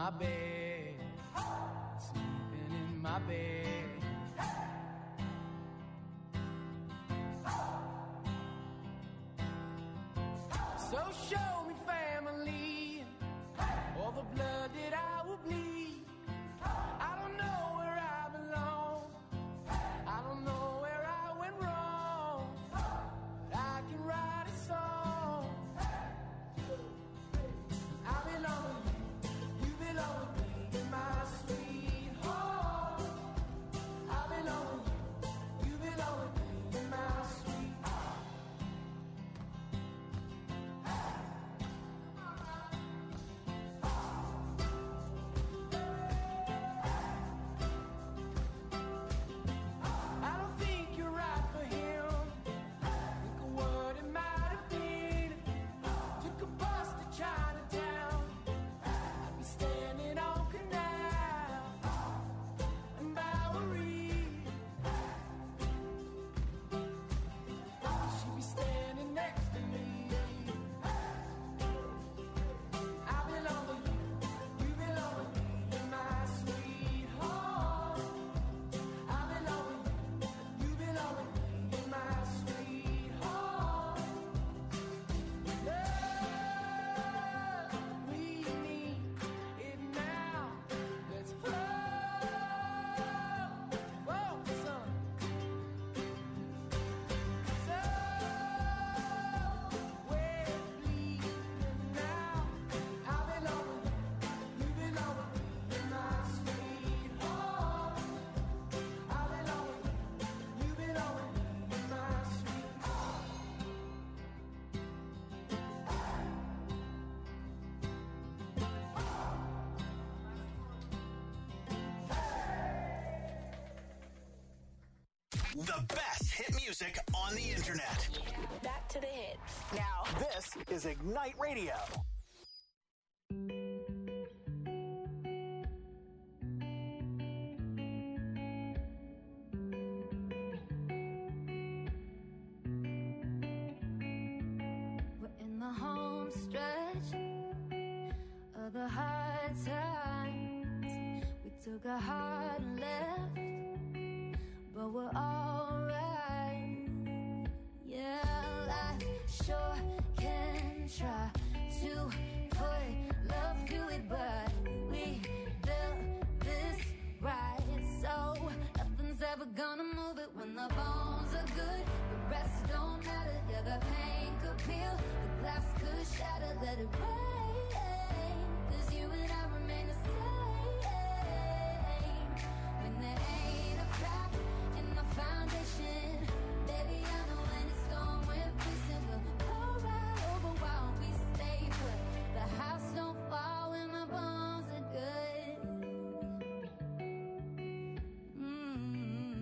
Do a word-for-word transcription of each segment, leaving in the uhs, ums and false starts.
my bed, sleeping in my bed. So show me family, all the blood that I will bleed. I don't know where I belong, I don't know where I went wrong, but I can write a song. I belong with you, you belong with me, you're my sweetheart. I belong with you, you belong with me, you're my sweetheart. I don't think you're right for him. Think of what it might have been if you took a bus to Chinatown. I'd be standing on Canal and Bowery. She'd be standing next to me. I belong with you, you belong with me, you're my sweetheart. I belong with you, you belong with me, you're my sweetheart. Love, we need it now. Let's roll, roll, son. So we're bleeding now. I belong with you, you belong with me, you're my sweetheart. I belong with you, you belong with me, you're my sweetheart. The best hit music on the internet. Back to the hits. Now, this is Ignite Radio. We're in the home stretch of the hard times. We took a hard left, but we're alright. Yeah, life sure can try to put love to it, but we built this right, so nothing's ever gonna move it. When the bones are good, the rest don't matter. Yeah, the pain could peel, the glass could shatter. Let it rain, 'cause you and I remain the same. When there ain't a crack in the foundation, baby, I know when it's gone, we're facing. We'll go right over while we stay put. The house don't fall when the bones are good. Mm.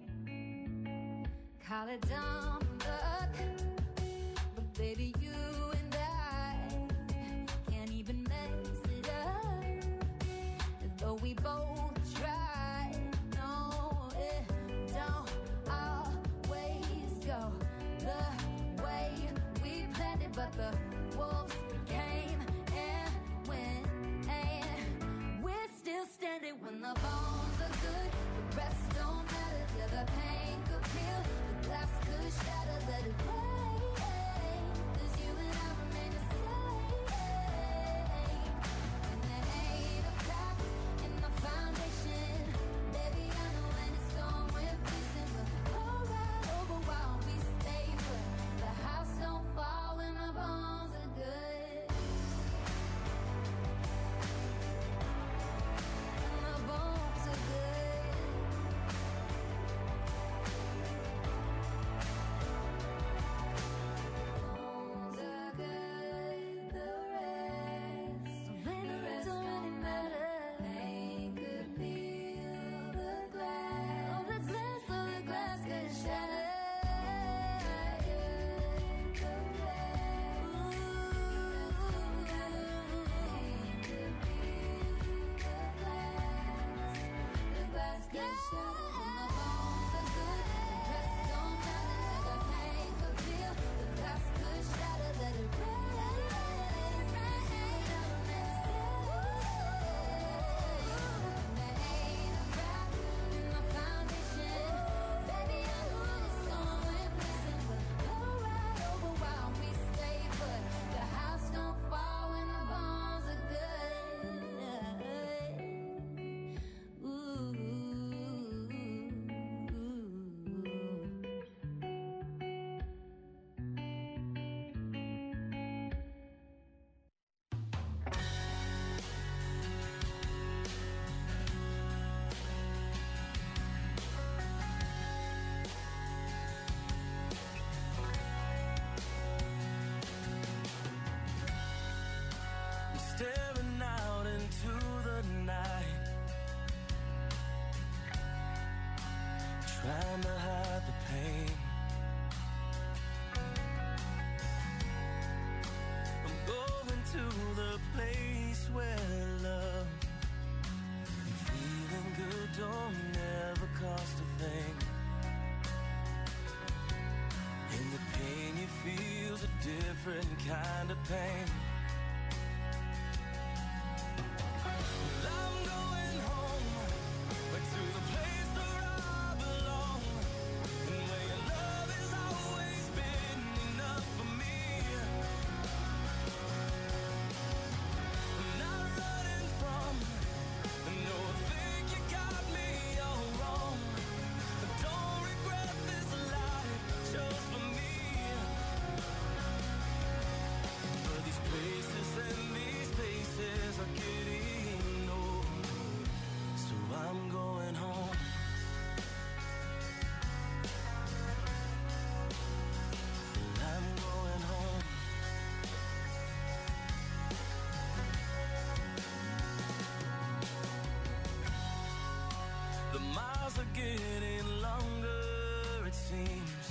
Call it dumb luck, but baby, you and I can't even mess it up. Though we both try, no, it don't always go the way we planned it. But the wolves came and went, and we're still standing. When the bones are good, the rest don't matter. Yeah, the pain could peel, the glass could shatter. Let it rain, 'cause you and I remain the same. When there ain't a crack in the foundation, baby, I know when it's gone, we're facing. We'll go right over while we stay put. The house don't fall when the bones kind of pain. Well, I'm going home, back to the place where I belong, and where your love has always been enough for me. I'm not running from, no, I think you got me all wrong. I don't regret this life I chose for me. But these places and these places are getting old, so I'm going home. I'm going home. The miles are getting longer, it seems.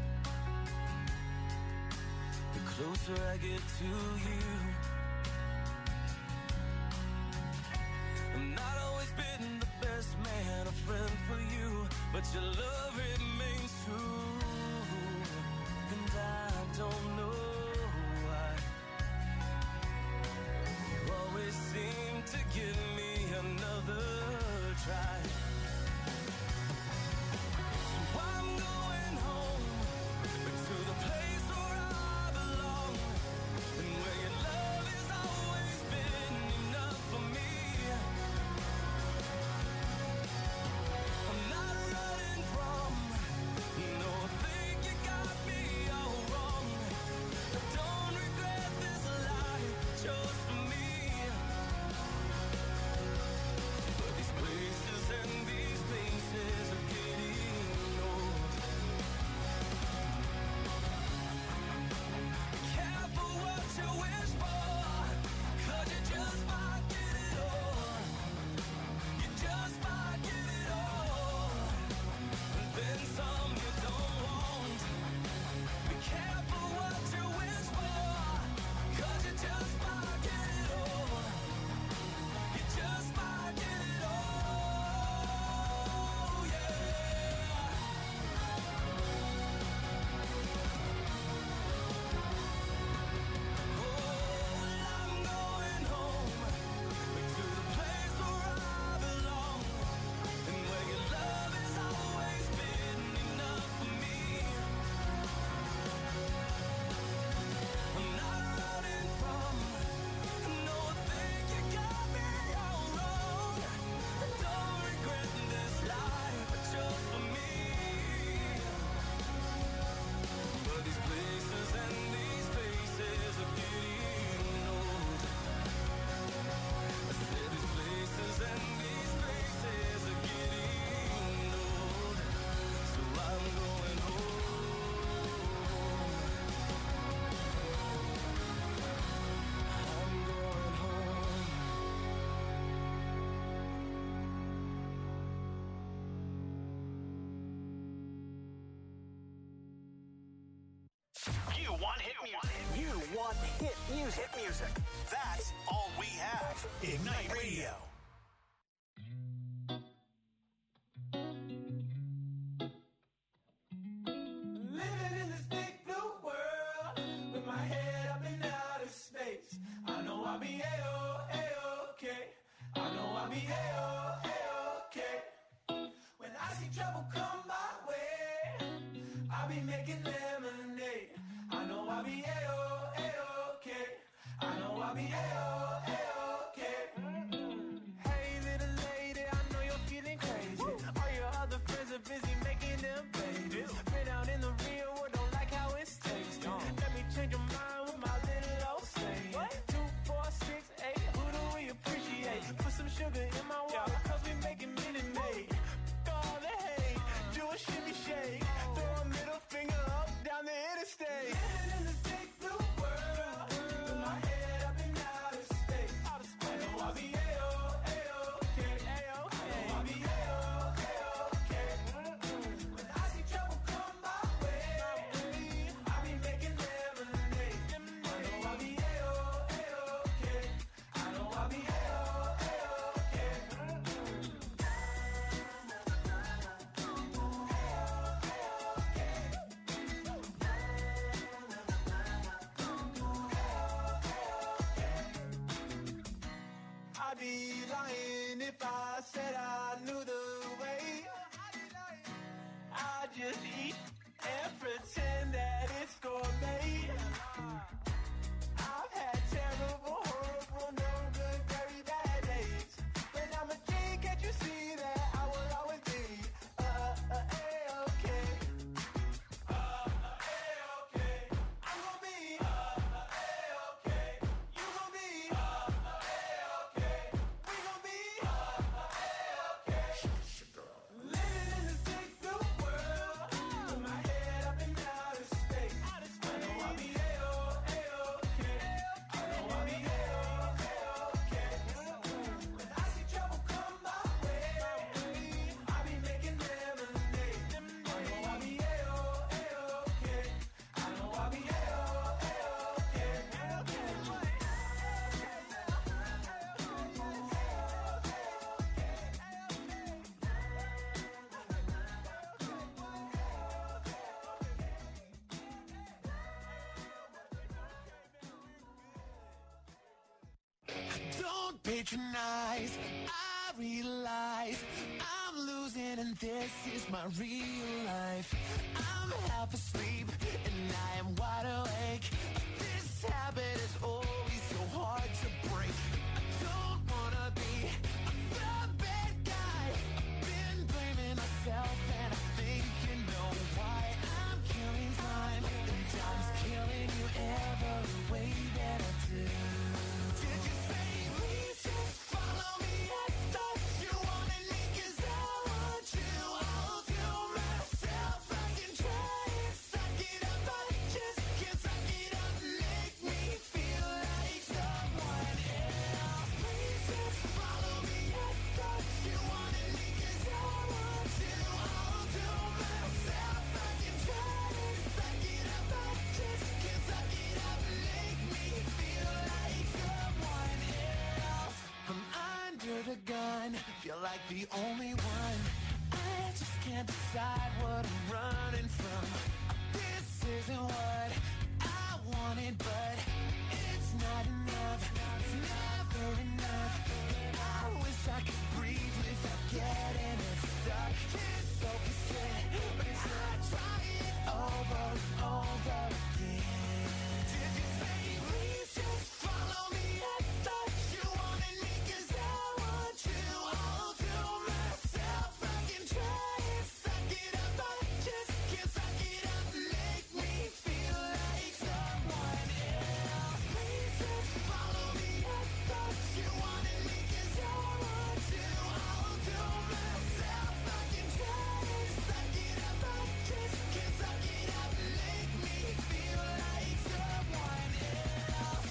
The closer I get to you. I've not always been the best man, a friend for you, but your love remains true. And I don't know why you always seem to give me another try. So I'm going home, back to the place where I belong, and where your love has always been enough for me. I'm not running from, no, I think you got me all wrong. I don't regret this life I chose for me. But these places and these places are getting old. Be careful what you wish for, 'cause you just might get it all. You just might get it all, and then some you don't want. Be careful what you wish for, 'cause you just might get it all. You just might get it all, yeah. Oh, well, I'm going home, back to the place where I belong, and where your love has always been enough for me. I'm not running from, no, I think you got me all wrong. I don't regret this life I chose for me. But these places and these places are getting old. I said these places and these places are getting old, so I'm going home. I'm going home. You want hit music. You want hit music. Hit music. That's all we have. Ignite Radio. Living in this big blue world, with my head up in outer space. I know I'll be A-O, A-okay. I know I'll be A-O, A-okay. When I see trouble come my way, I'll be making lemonade. I know I'll be A-O, A-okay. I know I'll be A-O, A-okay. said I knew the way. I just eat and pretend that it's gourmet. I've had terrible, horrible, no good, very bad days. When I'm a king, can't you see that I will always be uh, uh, A-okay. Uh, uh, A-okay. I'm gonna be uh, uh, A-okay. You gonna be uh, uh, A-okay. We gonna be uh, uh, A-okay. Living in this big blue world, with my head up in outer space. I know I'll be A-oh, A-okay. I know I'll be A-oh, A-okay. When I see trouble come my way, I'll be making lemonade. I know I'll be A-oh, A-okay. I know I'll be A-oh, A-okay. Don't patronize, I realize I'm losing and this is my real life. I'm half asleep and I am wide awake. This habit is always so hard to break. I don't wanna be the bad guy. I've been blaming myself and I think you know why. I'm killing time and time's killing you every way that I do. Did you say please just follow me? I thought you wanted me 'cause I want you. I'll do myself. I can try and suck it up. I just can't suck it up. Make me feel like someone else. Please just follow me. I thought you wanted me 'cause I want you. I'll do myself. I can try and suck it up. I just can't suck it up. Make me feel like someone else. I'm under the gun, feel like the only one. I just can't decide what I'm running from. This isn't what I wanted, but it's not enough. It's never enough. I wish I could breathe without getting it stuck. Can't focus it, but it's not trying over and over again. Did you say please just follow me? I thought you wanted me 'cause I want you. I'll do myself. I can try and suck it up. I just can't suck it up. Make me feel like someone else. Please just follow me. I thought you wanted me 'cause I want you. I'll do myself. I can try and suck it up. I just can't suck it up. Make me feel like someone else.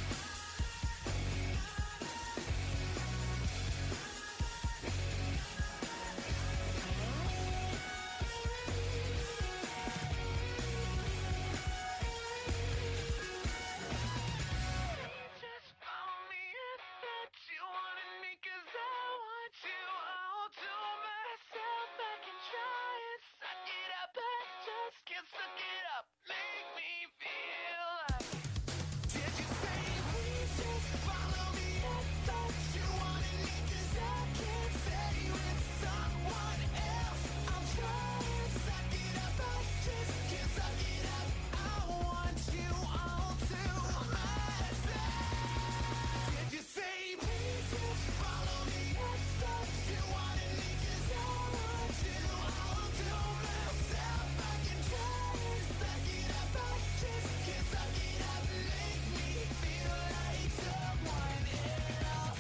Just follow me. I thought you wanted me 'cause I want you. I'll do myself. I can try and suck it up. I just can't suck it up. Make me feel like. Did you say please just follow me? I thought you wanted me 'cause I can't stay with someone else. I'll try and suck it up. I just can't suck it up. I want you. I'll do myself. Did you say please just follow me? I thought you wanted me 'cause I want you. I'll do myself. I can try and suck it up. I just can't suck it up. Make me feel like someone else.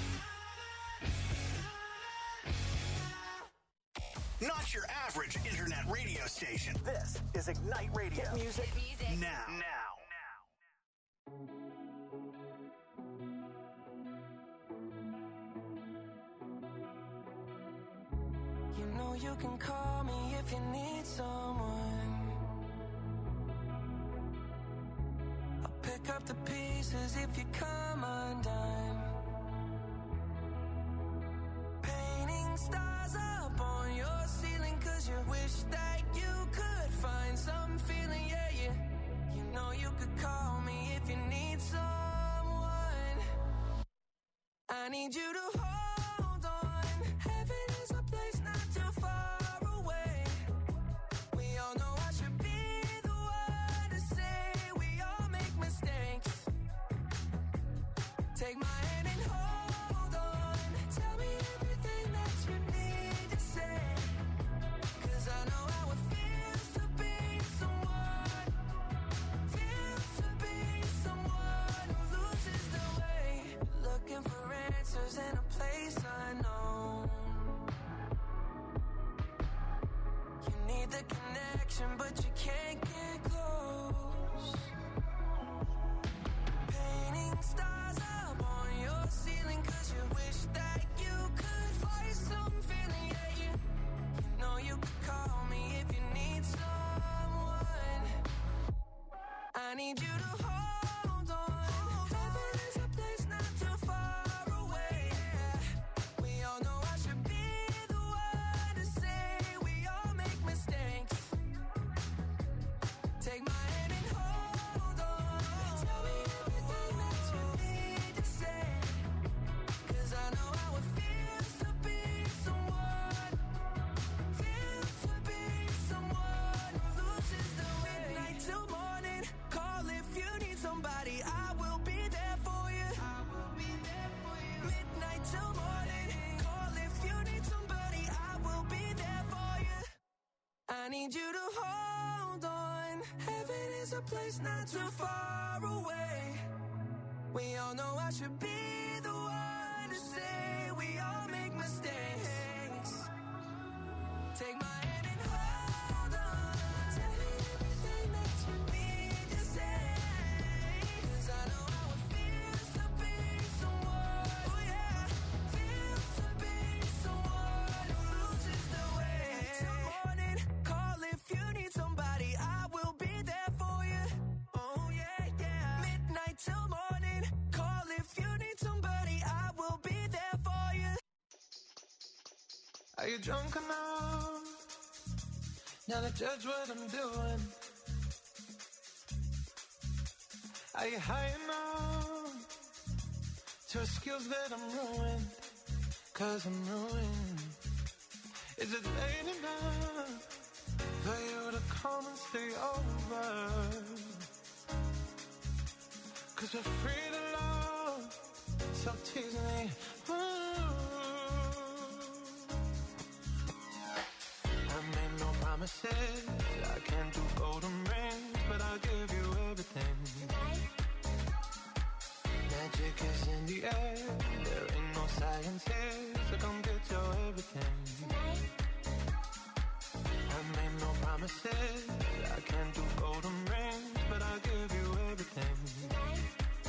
Not your average internet radio station. This is Ignite Radio. Hit music, now. Now. You know you can call me if you need someone. I'll pick up the pieces if you come undone. Painting stars up on your ceiling 'cause you wish that you could find some feeling, yeah, yeah. You know you could call me if you need someone. I need you to hold on. need you to hold on. Heaven is a place not too far away. We all know I should be the one to say we all make mistakes. Take my hand and hold on. Tell me everything that you need to say. 'Cause I know how it feels to be someone, oh yeah, feels to be someone who loses the way. Till morning, call if you need somebody, I will be there for you. Oh yeah, yeah. Midnight till morning, call if you need somebody, I will be there for you. Are you drunk enough now to judge what I'm doing? Are you high enough to excuse that I'm ruined? 'Cause I'm ruined. Is it late enough for you to come and stay over? 'Cause we're free to love, so tease me. Ooh. I made no promises, I can't do golden rings, but I'll give you everything. Tonight. Magic is in the air, there ain't no science here, so come get your everything. Tonight. I made no promises, I can't do golden rings, but I'll give you everything. Tonight.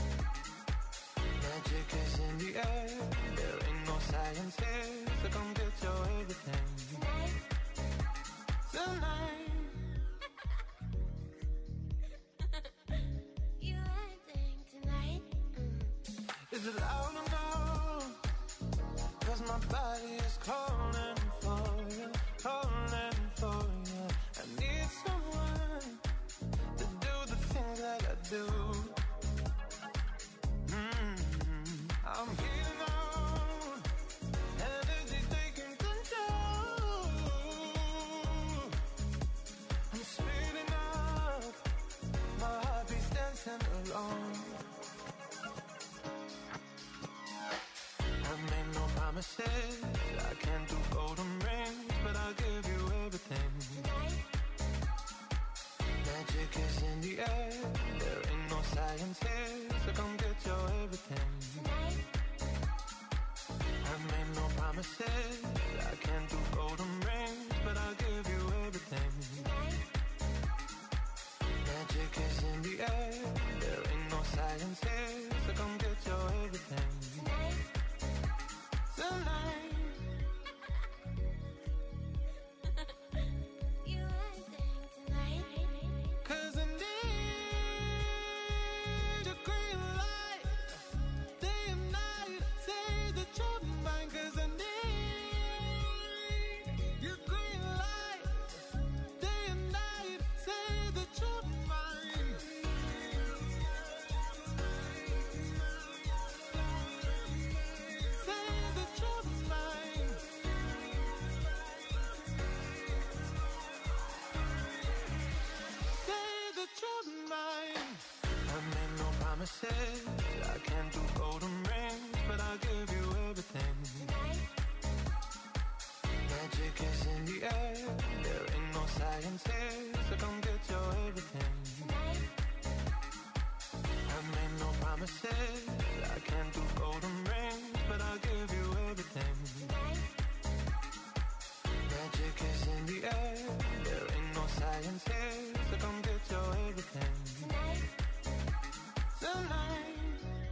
Magic is in the air, there ain't no science here, so come get your everything. Tonight. Tonight. You acting tonight. Mm. Is it loud enough? 'Cause my body is calling for you, calling for you. I need someone to do the things that I do. Mm-hmm. I'm healing out, energy taking control. I'm speeding up, my heartbeat's dancing along. I made no promises, I can't do golden rings, but I'll give you everything. Tonight. Magic is in the air, there ain't no science here, so come get your everything. Tonight. I made no promises, I can't do golden rings, but I'll give you everything. Tonight. Magic is in the air, there ain't no science here, so come get your everything. Tonight. Tonight. You acting tonight. 'Cause I need your green light, day and night, say that you're mine. 'Cause I need your green light, day and night, say that you're mine. Say that you're mine. Say that you're mine. I made no promises, I can't do golden rings, but I'll give you everything. Tonight. Magic is in the air, there ain't no science here, so come get your everything. Tonight. I made no promises, I can't do golden rings, but I'll give you everything. Tonight. Magic is in the air, there ain't no science here, so come get your everything. Tonight. Tonight.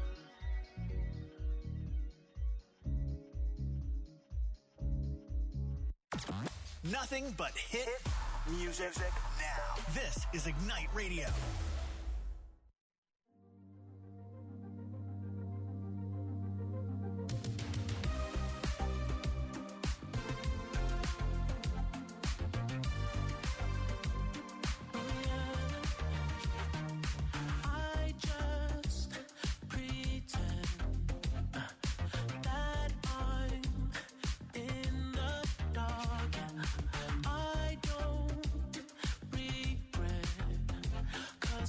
Nothing but hit music now. This is Ignite Radio. I just pretend that I'm in the dark. I don't regret, 'cause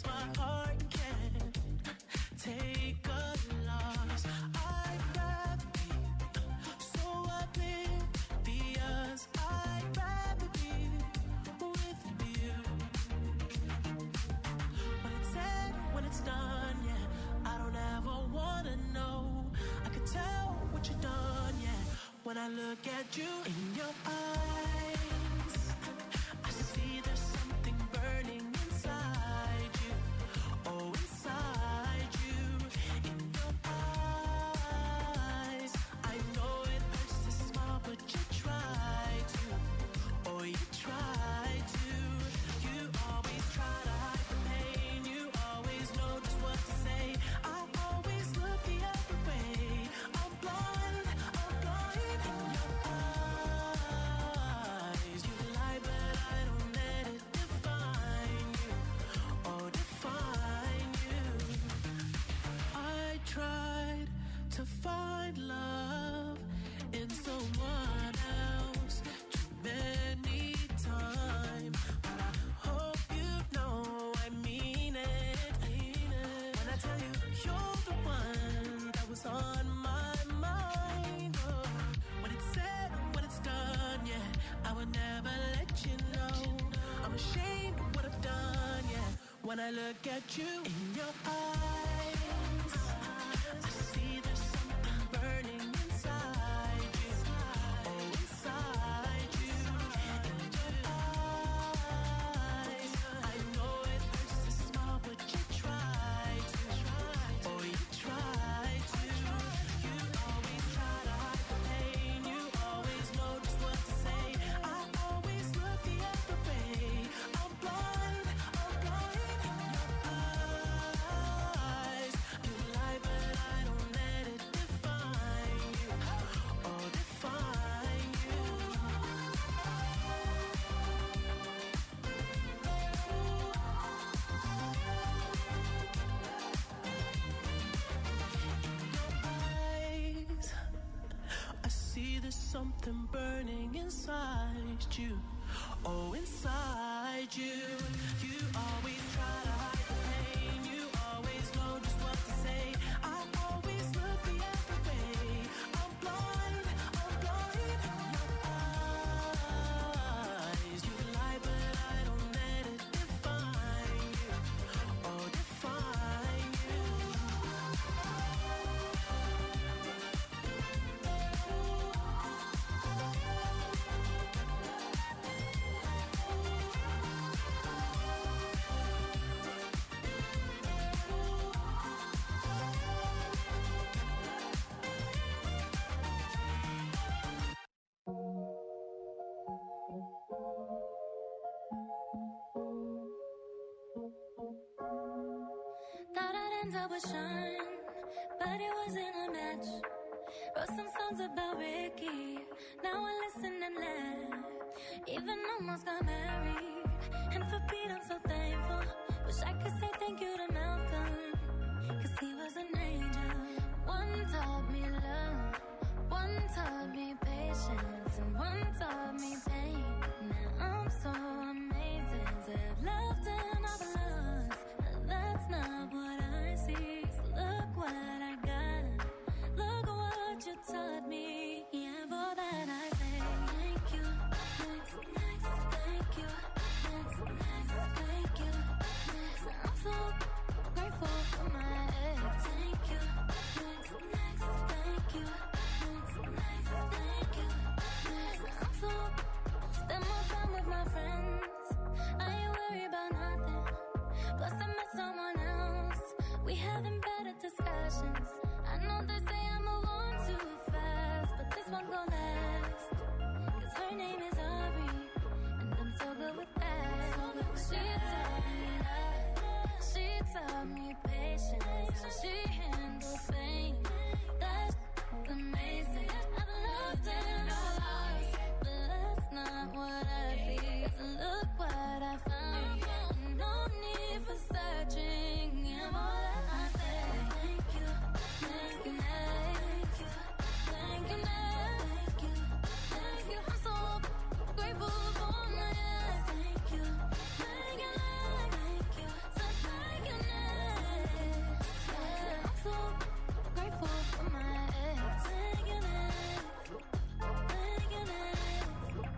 when I look at you. In your eyes, I see there's something burning inside you. Oh, inside you. In your eyes, I know it hurts to smile, but you try to. Oh, you try to. You always try to hide the pain. You always know just what to say. I always look the other way. I'm blind, I'm blind. In your eyes, you lie, but I don't let it define you. Oh, define you. I tried to find love in someone else too many times, but I hope you know I mean it. When I tell you you're the one that was on my mind. Oh, when it's said and when it's done, yeah, I would never let you know. I'm ashamed of what I've done, yeah. When I look at you in your eyes, I see there's something burning inside you. Oh, inside you. In your eyes, I know it hurts to smile, but you try to. Oh, you try to. You always try to hide the pain. You always know just what to say. I always look the other way. I'm blind, I'm blind. In your eyes, you lie, but I don't let it define you. Oh, define you. Eyes, I see there's something burning inside you. Oh, inside you. You always try to hide the pain. You always know just what to say. I always look the other way. I'm blind, I'm blind. In your eyes, you lie, but I don't let it define you. Oh, define you. Thought I'd end up with Sean, but it wasn't a match. Wrote some songs about Ricky, now I listen and laugh. Even almost got married, and for Pete I'm so thankful. Wish I could say thank you to Malcolm, cause he was an angel. One taught me love, one taught me patience, and one taught me pain. Now I'm so amazing to have loved and I've lost. That's not what I see. So look what I got. Look what you taught me. Yeah, for that I say thank you. Next, next, thank you. Next, next, thank you. Next, I'm so grateful for my ex. Thank you. Next, next, thank you. Next, next, thank you. Next, I'm so spend more time with my friends. I ain't worried about nothing. Plus I met someone else. We having better discussions. I know they say I move on too fast, but this one gon' last. Cause her name is Ari, and I'm so good with that. She taught me love, she taught me patience, so she handles pain. That's amazing. I've loved and lost, but that's not what I see. So look what I found. No need for searching. Yeah, all that I say. Thank you, thank you, thank you, thank you, thank you, thank you. I'm so grateful for my ex. Thank you, thank you, thank you, so thank you, next. Yeah, I'm so grateful for my ex. Thank you, next. Thank you, next.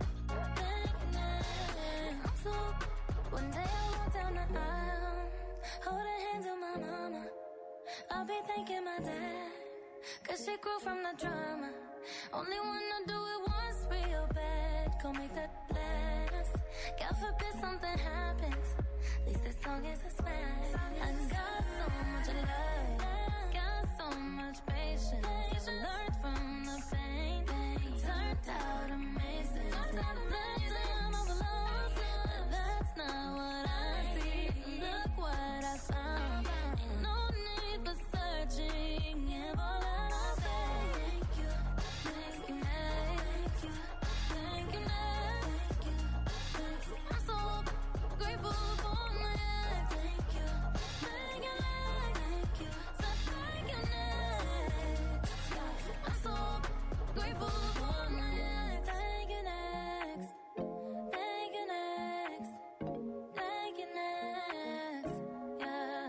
Thank you, next. I'm so. One day I walk down the aisle, hold a hand to my mama. I'll be thanking my dad, cause she grew from the drama. Only wanna do it once real bad. Go make that last. God forbid something happens. At least this song is a smash. I got so much love, got so much patience. I learned from the pain. It turned out amazing. Let down all the lows, but that's not what I see. Look what I found. Ain't no need for searching. Give all that I say. Thank you, thank you, thank you, thank you, thank you, thank you. I'm so grateful for my ex. Thank you, thank you, thank you, so thank you next. I'm so grateful for my ex. Thank you next. Thank you next. Thank you next. Yeah.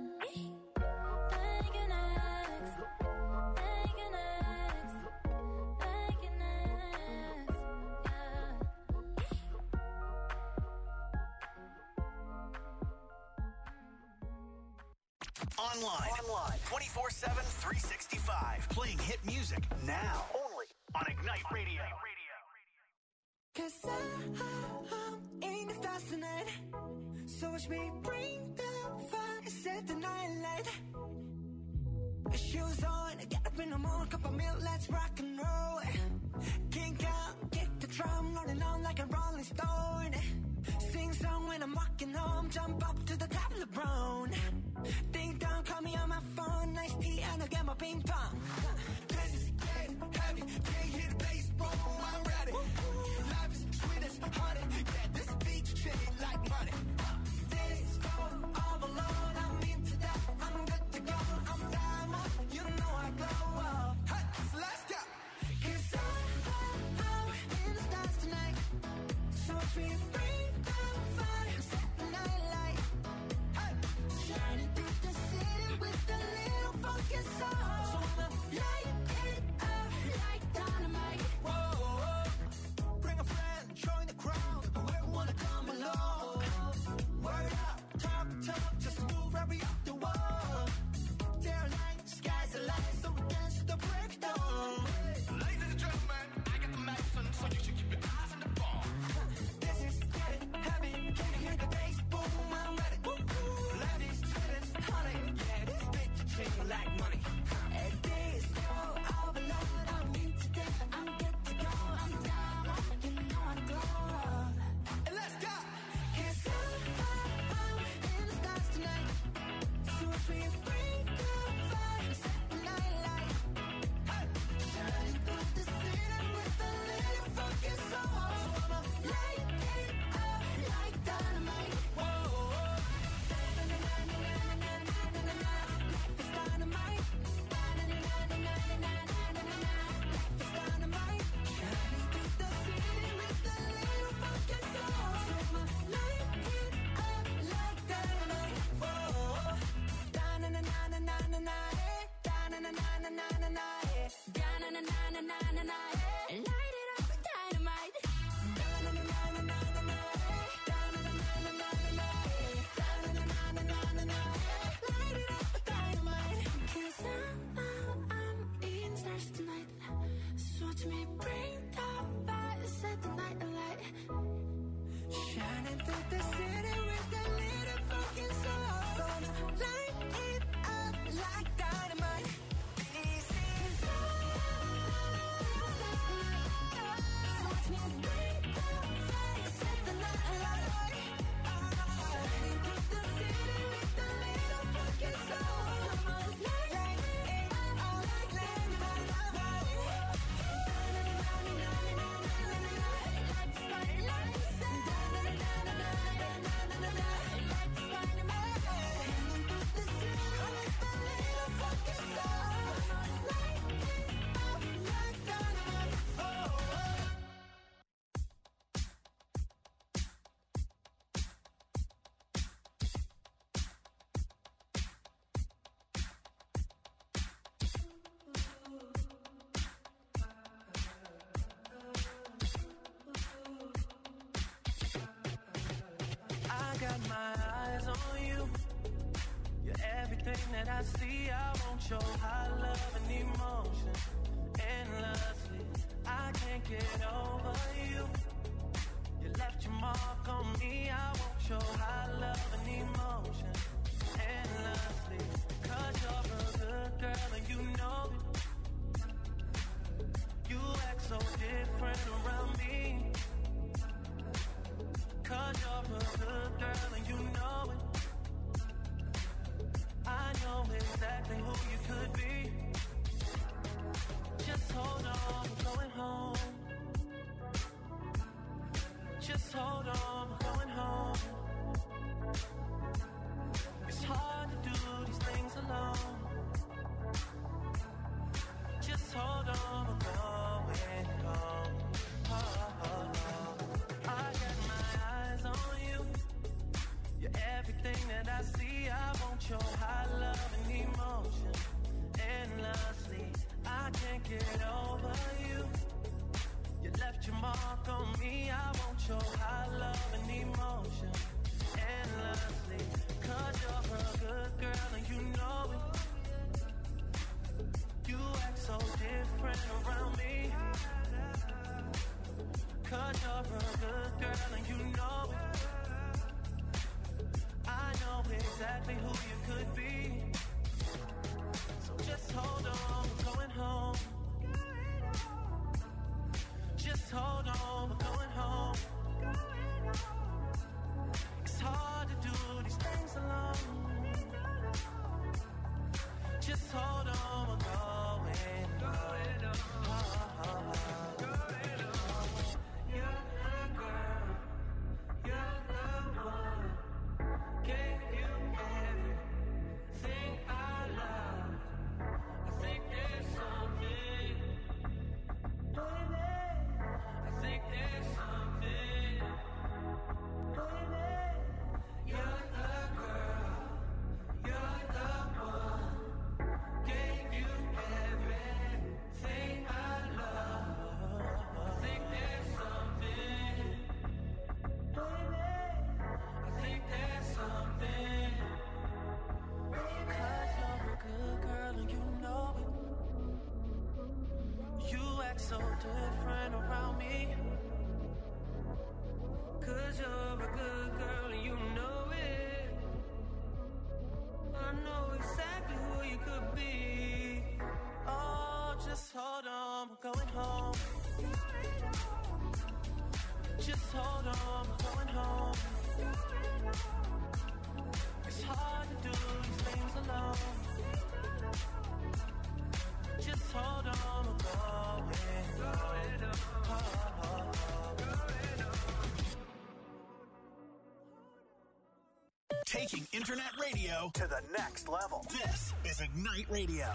Thank you next. Thank you next. Thank you next. Online. Online. twenty-four seven, three sixty-five. Playing hit music now. Only on Ignite Radio. Cause I, I'm in the stars tonight. So watch me bring the fire, set the night light. Shoes on, get up in the morning, cup of milk, let's rock and roll. Kink out, kick the drum, rolling on like a rolling stone. Sing song when I'm walking home, jump up to the top of the brown. Ding dong, call me on my phone, nice tea and I'll get my ping pong. This is getting heavy, can't hear the bass, boom, I'm ready. Life is sweet as honey, yeah, this beach chain like money. This go all alone, I'm into that, I'm good to go, I'm down, you know I glow up. Hey, so let's go. Cause I'm, I'm in the stars tonight, so watch me bring the fire, set the night light. Hey, shining through the city with a little funky soul. So I'ma light it up like dynamite. Whoa, bring a friend, join the crowd, whoever wanna come along. Word up, talk, talk, just move right up the wall. They're like, sky's the line, so we dance to the breakdown. Ladies and gentlemen, I got the medicine, so you should keep your eyes on the ball. This is getting heavy, can you hear the bass? Boom, I'm ready. Life is sweet as honey, yeah, this bitch chain like money. And this go all alone, I'm into that, I'm good to go, I'm down, you know I glow. And let's go. Cause I'm, I'm in the stars tonight, so if we bring the fire, set the night light. Hey, shining through the city with a little funky soul. So I'ma light it up like dynamite. Whoa, life is dynamite. Life is dynamite. Shining through the city with a little funky soul. So I'ma light it up like dynamite. Whoa, da-na-na-na-na-na-na, da-na-na-na-na-na-na, da-na-na-na-na-na-na, light it up with dynamite. Da-na-na-na-na-na-na, da-na-na-na-na-na-na, da-na-na-na-na-na-na, light it up with dynamite. 'Cause I'm, I'm, I'm in stars tonight. So watch me bring the fire, set the night alight. Shining through the city with a little fucking soul. So light it up like dynamite. This is so watch me bring the fire, set the night alight. Shining through the city with a little fucking soul. So light it up like dynamite. I got my eyes on you. You're everything that I see. I want your high love and emotion, endless get over you. You left your mark on me. I won't show high love and emotion endlessly. Cause you're a good girl and you know it. You act so different around me. Cause you're a good girl and you know it. I know exactly who you could be. Just hold on, we're going home. Just hold on, we're going home. It's hard to do these things alone. Just hold on, we're going home. Oh, oh, oh. I got my eyes on you. You're everything that I see. I want your high love and emotion endlessly. I can't get over you. You left your mark on me. I want your high love and emotion endlessly. Cause you're a good girl and you know it. You act so different around me. Cause you're a good girl and you know it. I know exactly who you could be. So just hold on, we're going home. Just hold on, we're going home. It's hard to do these things alone. Just hold on, we're going home. Oh, oh, oh. You're the girl, you're the one. Gave you everything I love. I think there's something, baby. I think there's something, baby. You're the girl, you're the one. Gave you everything I love. I think there's something, baby. I think there's something, because you're a good girl and you know it. You act so different around me. Cause you're a good girl and you know it. I know exactly who you could be. Oh, just hold on, we're going home. Just hold on, we're going home. It's hard to do these things alone. Just hold on, we're going home. Oh, oh, oh. Taking internet radio to the next level. This is Ignite Radio.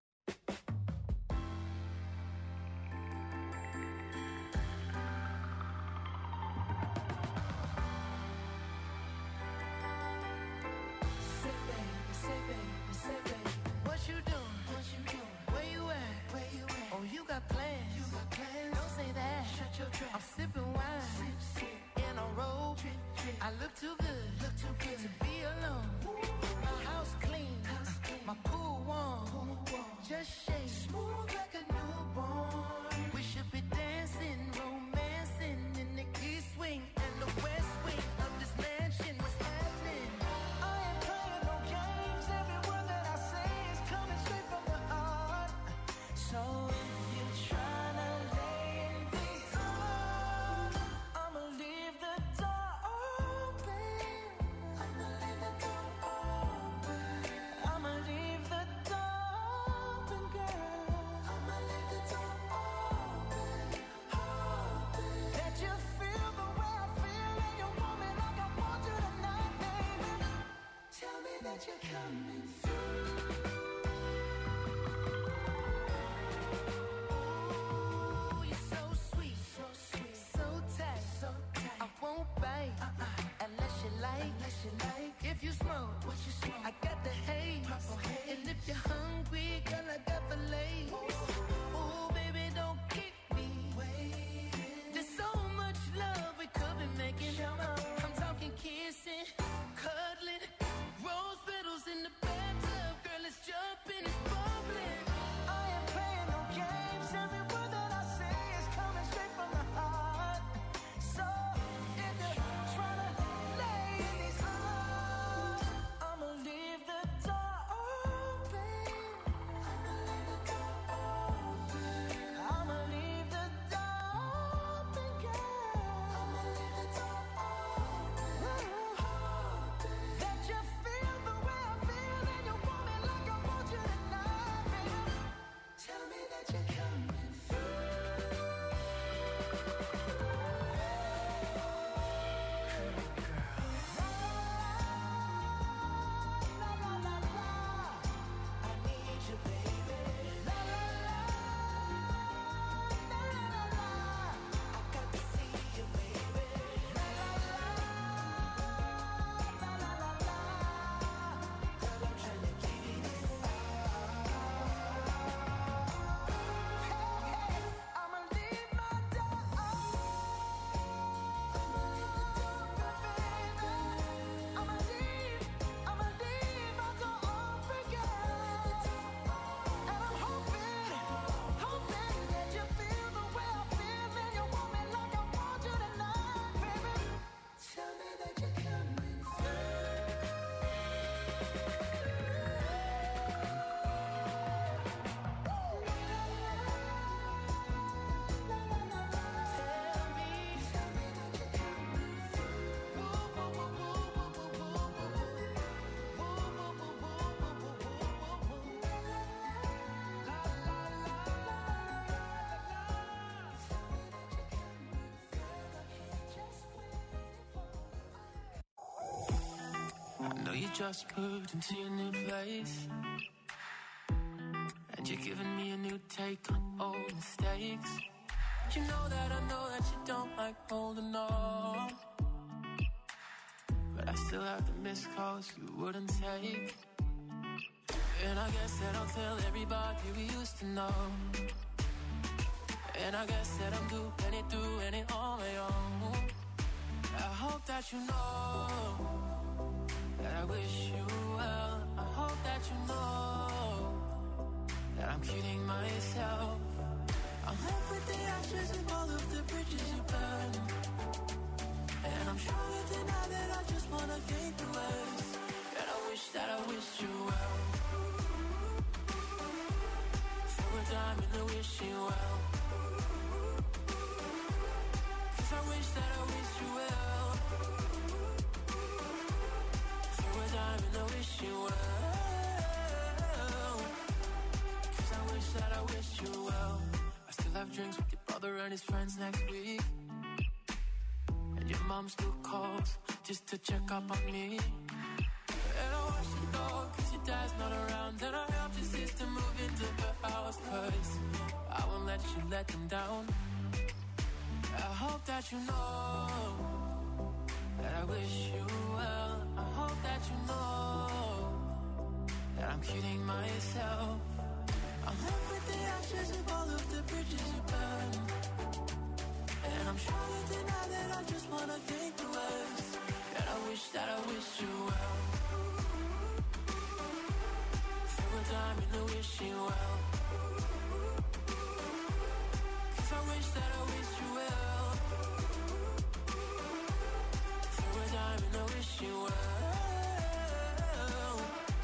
What you doing? What you doing? Where you at? Where you at? Oh, you got plans. You got plans. Don't say that. Shut your trap. I'm sipping wine. Sip, sip. In a robe. Drip, drip. I look too good. Look too good to be alone. My house clean. House clean. My pool warm. Pool warm. Just shake. Smooth like a newborn. We should be dancing, romancing in the east wing and the west wing of this mansion. What's happening? I ain't playing no games. Every word that I say is coming straight from the heart. So if you're trying to lay in these arms, I'ma leave the door open. I'ma leave the door open. I'ma leave the door open, girl. I'ma leave the door open, open. Let you feel the way I feel, and you want me like I want you tonight, baby. Tell me that you're coming through. Ooh, you're so sweet, so sweet, so tight, so tight. I won't bite uh-uh. unless you like, unless you like. If you smoke, what you smoke? I got the haze. And if you're hungry, girl, I got the lace. Ooh, baby, don't keep me waiting. There's so much love we could be making. I'm talking kissing, cuddling, rose petals in the just moved into your new place, and you're giving me a new take on old mistakes. You know that I know that you don't like holding on, but I still have the missed calls you wouldn't take. And I guess that I'll tell everybody we used to know. And I guess that I'm doing it, doing it on my own. I hope that you know that I wish you well. I hope that you know that I'm kidding myself. I'm left with the ashes of all of the bridges you burned, and I'm trying to deny that I just wanna think the worst. And I wish that I wish you well. Throw a dime in the wishing well, 'cause I wish that I wish you well. Throw a dime in the wishing well, 'cause I wish that I wish you well. I still have drinks with your brother and his friends next week, and your mom still calls just to check up on me. And I watch you go, 'cause your dad's not around. And I help your sister move into her house, 'cause I won't let you let them down. I hope that you know that I wish you well. I hope that you know that I'm kidding myself. I'm left with the ashes of all of the bridges you burned, and I'm trying to deny that I just wanna think the worst. And I wish that I wish you well. Throw a dime in the wishing well, 'cause I wish that I wish you well. Throw a dime in the wishing well.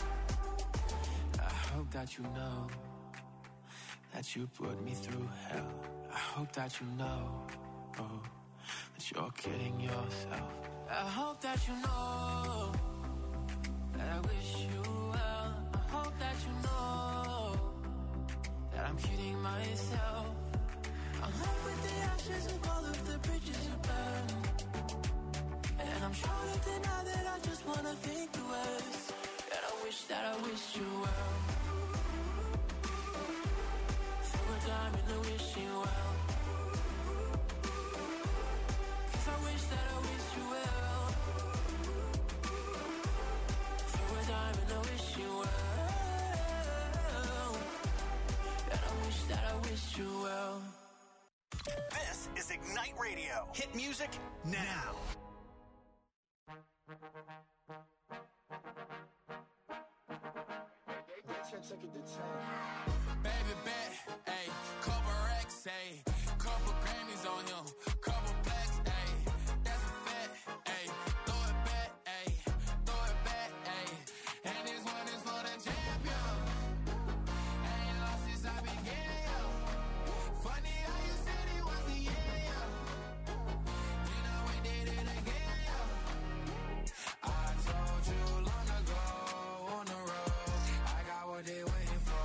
I hope that you know that you put me through hell. I hope that you know, oh, that you're kidding yourself. I hope that you know that I wish you well. I hope that you know that I'm kidding myself. I'm left with the ashes of all of the bridges you burned, and I'm trying to deny that I just wanna think the worst. And I wish that I wish you well. Dime in the wishing well, 'cause I wish that I wish you well. Throw a dime in the wishing well, and I wish that I wish you well. This is Ignite Radio. Hit music now. Baby bet, ayy, couple racks, ayy, couple Grammys on him, couple blacks, ayy, that's a fact, ayy, throw it back, ayy, throw it back, ayy, and this one is for the champion. Ain't lost since I began, yo. Funny how you said it was the year, yo. You know we did it again, yo. I told you long ago on the road, I got what they waiting for.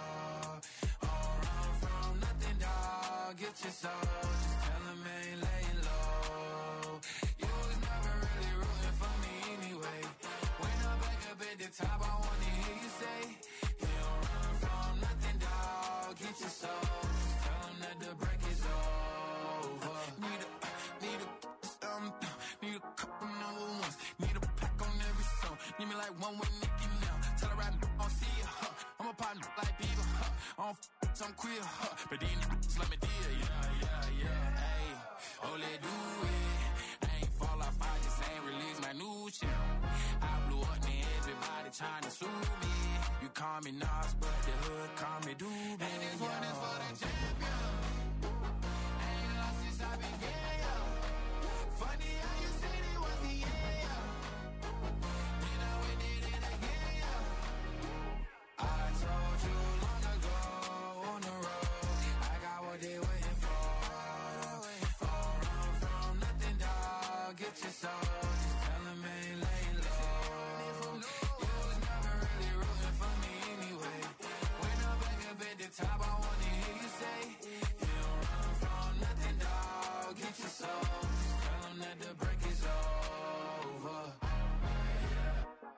Get your soul, just tell them I ain't laying low. You was never really rooting for me anyway. When I'm back up at the top, I wanna hear you say, you don't run from nothing, dog. Get your soul, just tell them that the break is over. Need a, need a, um, need a couple number ones. Need a pack on every song. Need me like one with Nicki now. Tell her I don't see ya, huh. I'm a partner like Bieber, huh. I don't f some queer, huh. But then let me deal, yeah, yeah, yeah, ayy. Oh, let's do it. I ain't fall off, I just ain't release my new shit. I blew up, and everybody trying to sue me. You call me Nas, but the hood call me Doobie. And this one is for the champion. Ain't lost since I began, yo. Funny how you said it was the year, yo. You know we did it again, yo. I told you long ago on the road, I got what they waiting for. Don't run from nothing, dog. Get your soul, just tell them I ain't laying low. You was never really rooting for me anyway. When I'm back up at the top, I wanna hear you say, you don't run from nothing, dog. Get your soul, just tell them that the break is over. My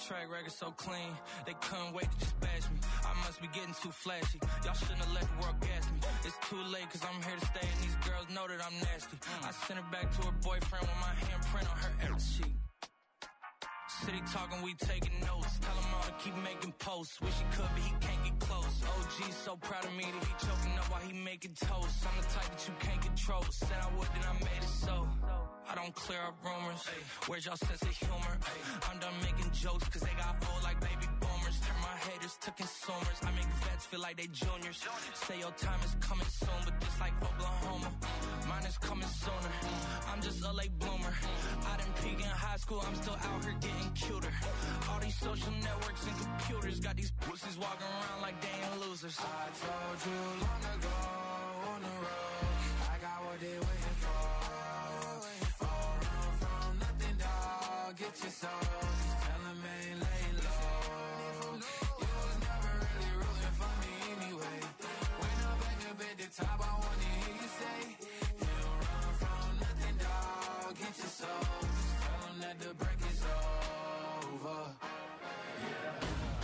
track record so clean, they couldn't wait to just bash me. I must be getting too flashy. Y'all shouldn't have let the world gas me. It's too late cause I'm here to stay and these girls know that I'm nasty. I sent her back to her boyfriend with my handprint on her ass sheet. City talking, we taking notes. Tell him all to keep making posts. Wish he could, but he can't get close. O G's so proud of me that he choking up while he making toast. I'm the type that you can't control. Said I would, then I made it so. I don't clear up rumors. Where's y'all sense of humor? I'm done making jokes cause they got old like baby boomers. Turn my haters to consumers. I make vets feel like they juniors. Say your time is coming soon, but just like Oklahoma, mine is coming sooner. I'm just a late bloomer. I didn't peak in high school, I'm still out here getting cuter. All these social networks and computers got these pussies walking around like they ain't losers. I told you long ago on the road, I got what they waiting for. All run from nothing, dog. Get your soul. Just tell them ain't laying low. You was never really rooting for me anyway. When I'm back up at the top, I wanna hear you say, you don't run from nothing, dog. Get your soul. Just tell them that the break is over. Yeah.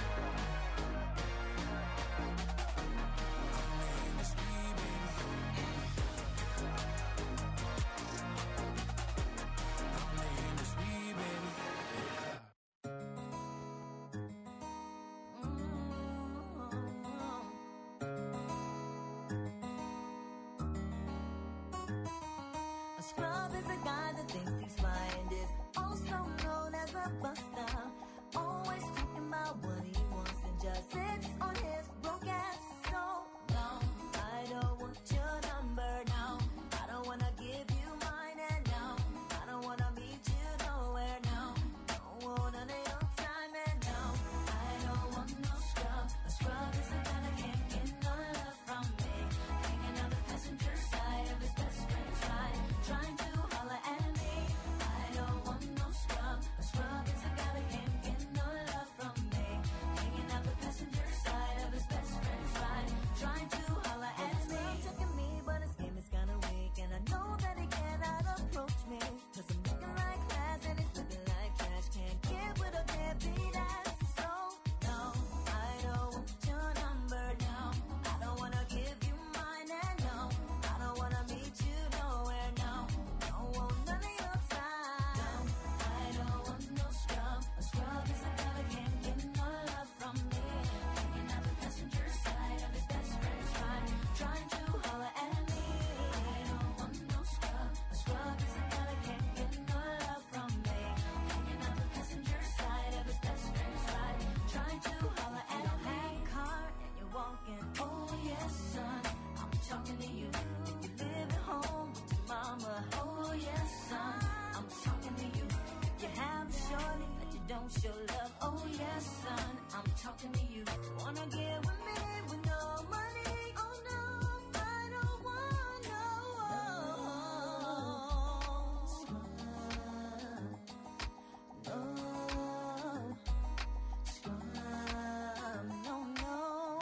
Scrub is a guy that thinks he's fine, is also known as a buster. Always talking about what he wants and just sits on his broke ass. So, no, I don't want your number, no. I don't wanna give you mine, and no, I don't wanna meet you nowhere, no. Don't want none of your time, and no, I don't want no scrub. A scrub is a guy that can't get no love from me. Hanging on the passenger side of his best friend's ride, trying to holler at me. I don't want no scrub. A scrub is a guy that can't get no love from me. Hanging out the passenger side of his best friend's ride, trying to holler at me. He's taking me, but his game is kinda weak, and I know that he cannot approach me. Cause I'm looking like glass and he's looking like trash. Can't get with a deadbeat ass. So, no, I don't want your number, no. I don't wanna give you mine, and no, I don't wanna meet you nowhere, no. Don't want none of your time. I don't want no scrub. A scrub is a guy that can't get no love from me. Hanging out the passenger side of his best friend's ride, trying to holler at me. I don't want no scrub. A scrub is a guy that can't get no love from me. Hanging out the passenger side of his best friend's ride, trying to holler at me. You don't have a car and you're walking. Oh yes, son, I'm talking to you. If you live at home with your mama. Oh yes, son, I'm talking to you. If you have a shorty that you don't show love. Oh yes, son, I'm talking to you. Wanna get with me with no money? Oh no, I don't want no scrub. No scrub. No, no.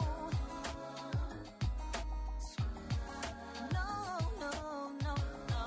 No, no, no, no.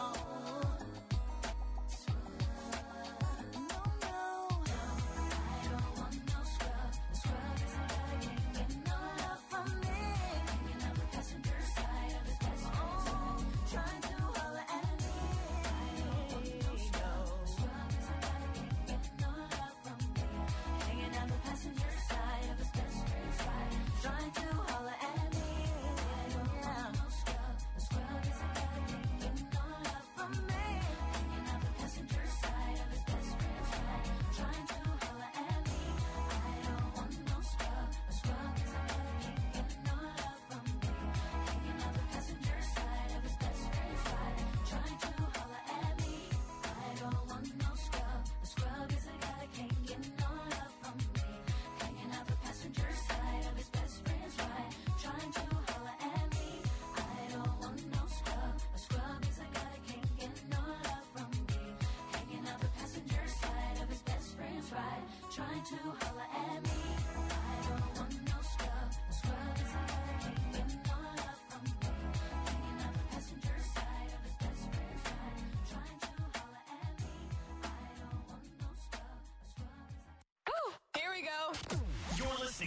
No, no. I don't want no scrub. A scrub is a guy that can't get no love from me. Hanging out the passenger side of his best friend's ride, trying to holler at me. I don't want no scrub. A scrub is a guy that can't get no love from me. Hanging out the passenger side of his best friend's ride, trying to holler at me. I don't want no scrub. A scrub is a guy that can't get no love from me. Hanging out the passenger side of his best friend's ride, trying to holler at me. I don't want no scrub. A scrub is a guy that can't get no love from me. Hanging out the passenger side of his best friend's ride, trying to holler at me. I don't want no scrub. A scrub is a guy that can't get no love from me. Hanging out the passenger side of his best friend's ride, trying to holler at me. I don't want no scrub. A scrub is a guy that can't get no love from me. Hanging out the passenger side of his best friend's ride, trying to holler at me. I don't want no scrub. A scrub is a guy that can't get no love from me. Hanging out the passenger side of his best friend's ride, trying to holler at me. I don't want no scrub. A scrub is a Ooh, here we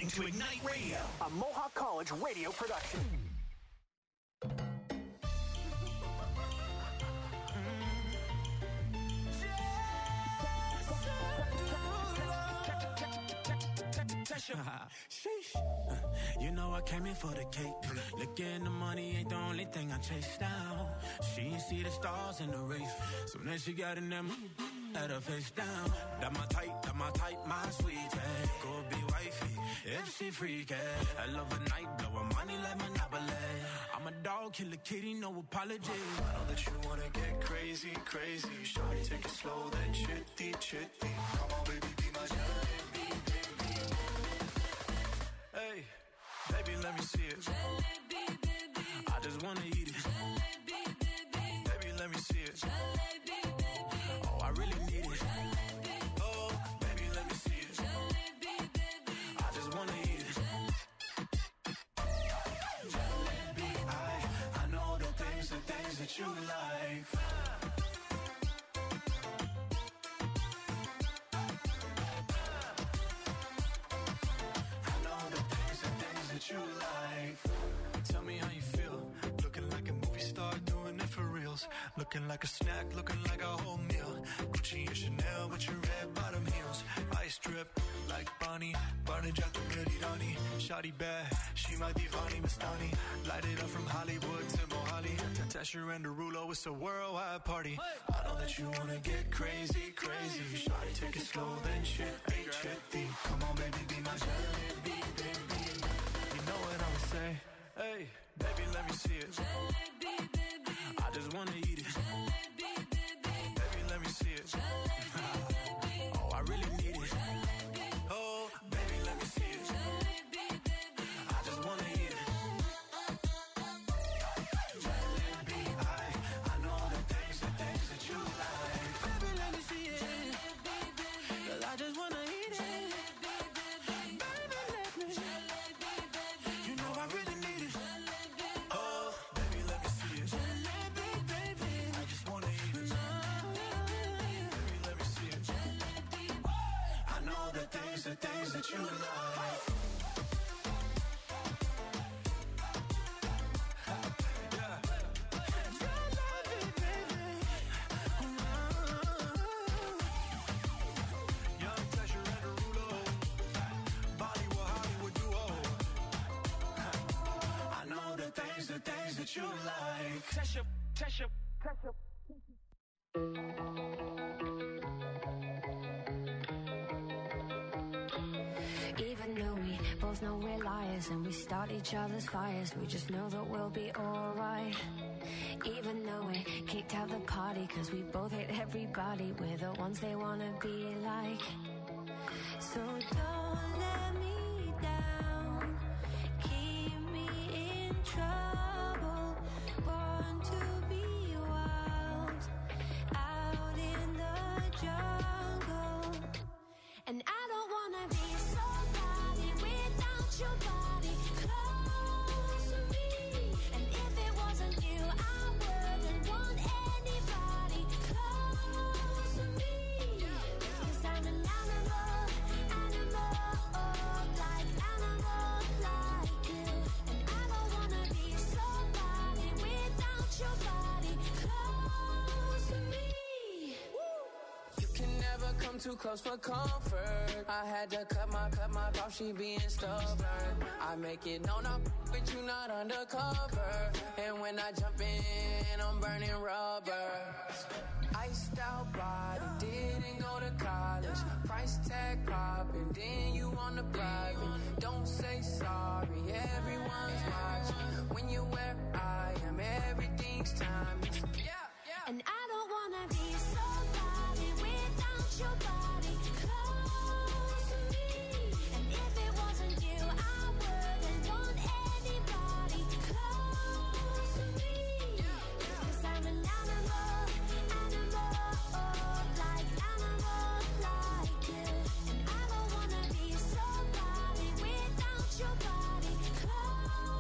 to Ignite Radio, a Mohawk College radio production. Sheesh. You know I came in for the cake. Looking the money ain't the only thing I chase down. She ain't see the stars in the race. So then she got in them, had her face down. That my type, that my type, my sweetie. Go be wifey, if she freaky. I love a night, blow her money like Monopoly. I'm a dog, kill a kitty, no apology. I know that you wanna get crazy, crazy. Shawty, take it slow, then chitty, chitty. Come on, baby, be my jalebi, baby. Hey, baby, let me see it. Jalebi, baby. I just wanna eat it. Jalebi, baby. Baby, let me see it. Jalebi, baby. Oh, I really need it. Jalebi. Oh, baby, let me see it. Jalebi, baby. I just wanna eat it. Jalebi, I, I know the things, the things that you like. You like. Tell me how you feel. Looking like a movie star, doing it for reals. Looking like a snack, looking like a whole meal. Gucci and Chanel with your red bottom heels. Ice drip like Bonnie. Barney Jack the Merirani. Shawty bad, she my divani Mastani. Light it up from Hollywood to Mohali. Tasher and Derulo, it's a worldwide party. I know that you wanna get crazy, crazy. Shawty, take it slow, then chitty, chitty. Come on, baby, be my jalebi, baby. Know what I'ma say? Hey, baby, let me see it. Jalebi, baby. I just wanna eat it. Jalebi, baby. Baby, let me see it. Jalebi. Oh, I really need it. Jalebi. Oh, baby, let me see it. Jalebi, baby. I just wanna eat it. Jalebi, I, I know the things, the things that you like. Baby, let me see it. Jalebi, baby. Cause I just wanna eat it. The things that you like. Young Tasher and Derulo, Bollywood Hollywood duo. I know the things, the things that you like. Tasha, Tasha, Tasha. Even though we both know we're liars and we start each other's fires, we just know that we'll be alright. Even though we kicked out the party cause we both hate everybody, we're the ones they wanna be like. So don't let me down, keep me in trouble, born to be wild, out in the jungle. And I don't wanna be somebody without your body close to me. And if it wasn't you, I wouldn't want anybody close to me. Cause I'm an animal, animal, like animal, like you. And I don't wanna be somebody without your body close to me. You can never come too close for comfort. I had to cut my, cut my off, she being stubborn. I make it known I'm with you, not undercover. And when I jump in, I'm burning rubber. Iced out body, didn't go to college. Price tag popping, then you on the private. Don't say sorry, everyone's watching. When you're where I am, everything's timeless. Yeah, yeah. And I don't wanna be somebody without your body close to me. And if it wasn't you, I wouldn't want anybody close to me. Cause I'm an animal, animal, like animal, like you. And I don't wanna be somebody without your body close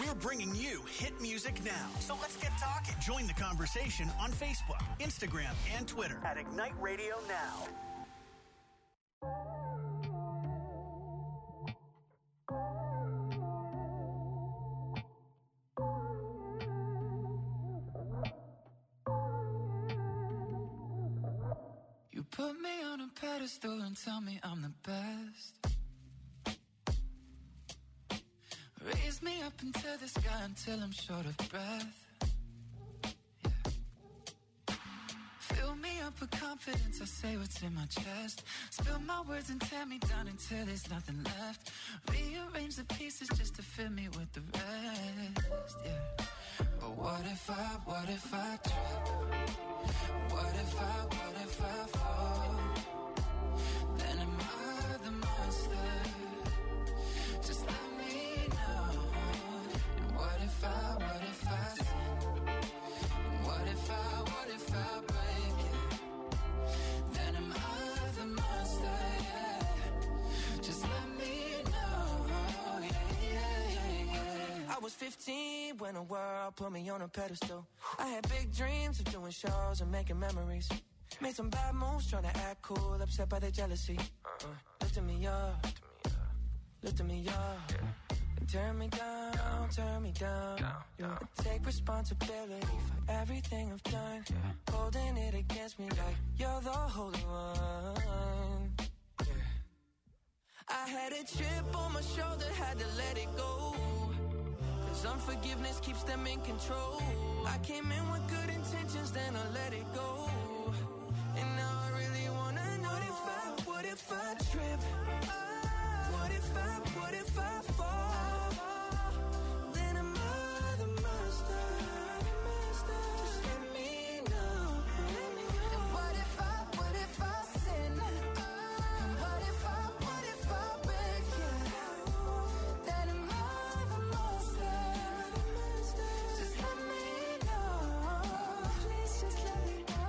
We're bringing you hit music now. So let's get talking. Join the conversation on Facebook, Instagram, and Twitter at Ignite Radio Now. You put me on a pedestal and tell me I'm the best. Raise me up into the sky until I'm short of breath. Yeah. Fill me up with confidence, I say what's in my chest. Spill my words and tear me down until there's nothing left. Rearrange the pieces just to fill me with the rest. Yeah. But what if I, what if I trip? What if I, what if I fall? Then am I the monster? Just let me know. And what if I, what if I sin? And what if I, what if I break it? Then am I the monster? Yeah. Just let me know. Yeah, yeah, yeah, yeah. I was fifteen when the world put me on a pedestal. I had big dreams of doing shows and making memories. Made some bad moves trying to act cool, upset by their jealousy. Uh, lifting me up, lifting me up. And turn me down, turn me down. Yeah. I take responsibility for everything I've done. Holding it against me like you're the holy one. Yeah. I had a chip on my shoulder, had to let it go. Cause unforgiveness keeps them in control. I came in with good intentions, then I let it go. And now I really wanna know, what if I, what if I trip? What if I, what if I fall? Then am I the monster? Just let me know. And what if I, what if I sin? And what if I, what if I break it? Then am I the monster? Just let me know. Please just let me know.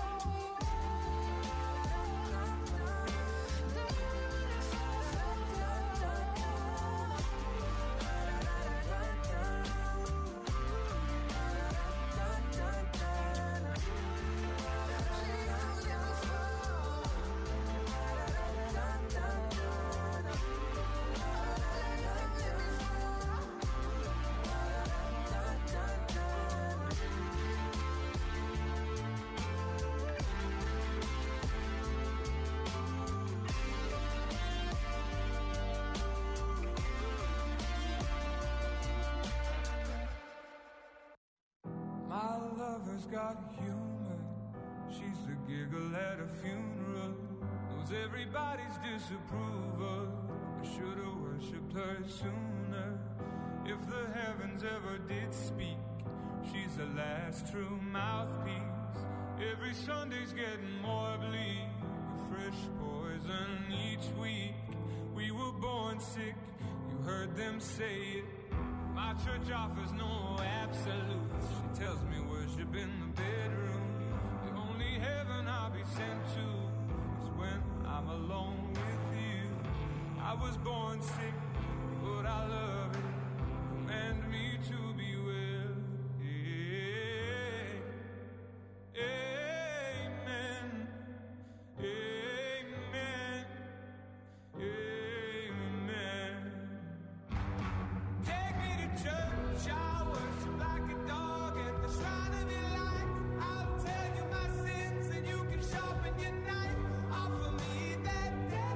My lover's got humor. She's the giggle at a funeral. Knows everybody's disapproval. I should've worshipped her sooner. If the heavens ever did speak, she's the last true mouthpiece. Every Sunday's getting more bleak. A fresh poison each week. We were born sick, you heard them say it. My church offers no absolutes. She tells me worship in the bedroom. The only heaven I'll be sent to is when I'm alone with you. I was born sick, but I love it. Command me to